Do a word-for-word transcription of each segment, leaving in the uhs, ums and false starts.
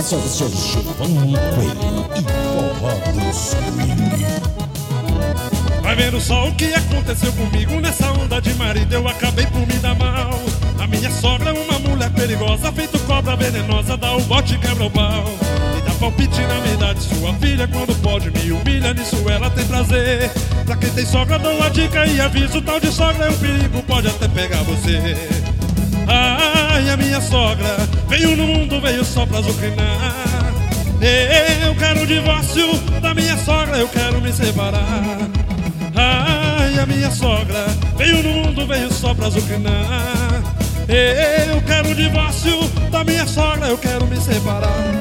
Senhor Giovanni Coelho e Forró do Swing. Vai vendo só o que aconteceu comigo nessa onda de marido, eu acabei por me dar mal. A minha sogra é uma mulher perigosa, feito cobra venenosa, dá o bote e quebra o pau. E dá palpite na minha idade, sua filha quando pode me humilha, nisso ela tem prazer. Pra quem tem sogra dou uma dica e aviso, tal de sogra é um perigo, pode até pegar você. Ai, a minha sogra veio no mundo, veio só pra azucrinar. Eu quero o divórcio da minha sogra, eu quero me separar. Ai, a minha sogra veio no mundo, veio só pra azucrinar. Eu quero o divórcio da minha sogra, eu quero me separar.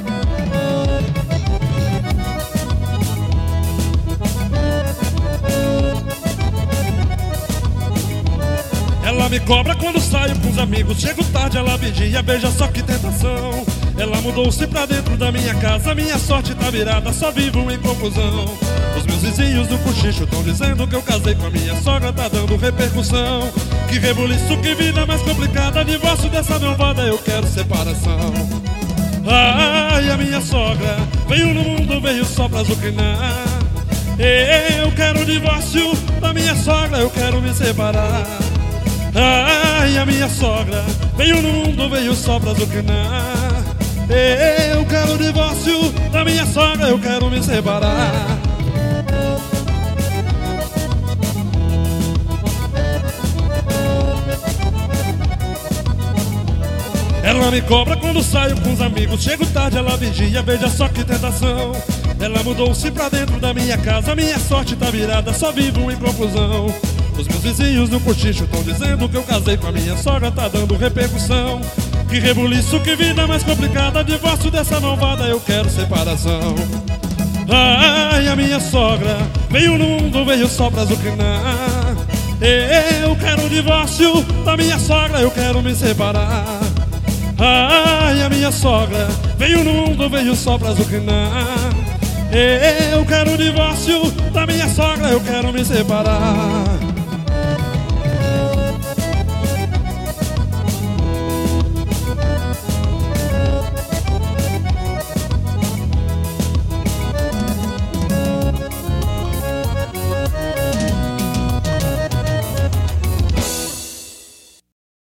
Ela me cobra quando saio com os amigos, chego tarde, ela vigia, veja só que tentação. Ela mudou-se pra dentro da minha casa, minha sorte tá virada, só vivo em confusão. Os meus vizinhos do cochicho tão dizendo que eu casei com a minha sogra, tá dando repercussão. Que rebuliço, que vida mais complicada, divórcio dessa malvada, eu quero separação. Ai, a minha sogra veio no mundo, veio só pra azucrinar. Eu quero o divórcio da minha sogra, eu quero me separar. Ai, a minha sogra veio no mundo, veio só pra azucrinar. Eu quero o divórcio da minha sogra, eu quero me separar. Ela me cobra quando saio com os amigos, chego tarde, ela vigia, veja só que tentação. Ela mudou-se pra dentro da minha casa, minha sorte tá virada, só vivo em confusão. Os meus vizinhos no cochicho tão dizendo que eu casei com a minha sogra, tá dando repercussão. Que rebuliço, que vida mais complicada, divórcio dessa malvada, eu quero separação. Ai, a minha sogra veio no mundo, veio só pra azucrinar. Eu quero o divórcio da minha sogra, eu quero me separar. Ai, a minha sogra veio no mundo, veio só pra azucrinar. Eu quero o divórcio da minha sogra, eu quero me separar.